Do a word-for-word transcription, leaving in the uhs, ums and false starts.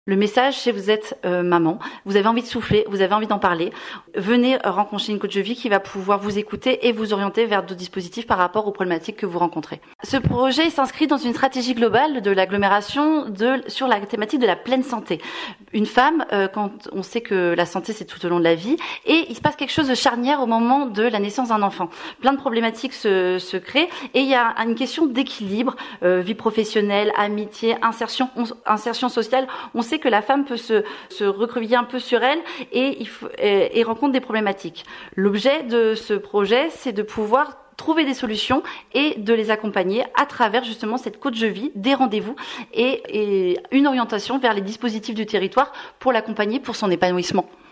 Le message, c'est vous êtes euh, maman, vous avez envie de souffler, vous avez envie d'en parler. Venez rencontrer une coach de vie qui va pouvoir vous écouter et vous orienter vers d'autres dispositifs par rapport aux problématiques que vous rencontrez. Ce projet s'inscrit dans une stratégie globale de l'agglomération de, sur la thématique de la pleine santé. Une femme, euh, quand on sait que la santé, c'est tout au long de la vie, et il se passe quelque chose de charnière au moment de la naissance d'un enfant. Plein de problématiques se, se créent et il y a une question d'équilibre, euh, vie professionnelle, amitié, insertion, on, insertion sociale. On sait que la femme peut se, se recroqueviller un peu sur elle et, il faut, et, et rencontre des problématiques. L'objet de ce projet, c'est de pouvoir trouver des solutions et de les accompagner à travers justement cette coach de vie, des rendez-vous et, et une orientation vers les dispositifs du territoire pour l'accompagner pour son épanouissement.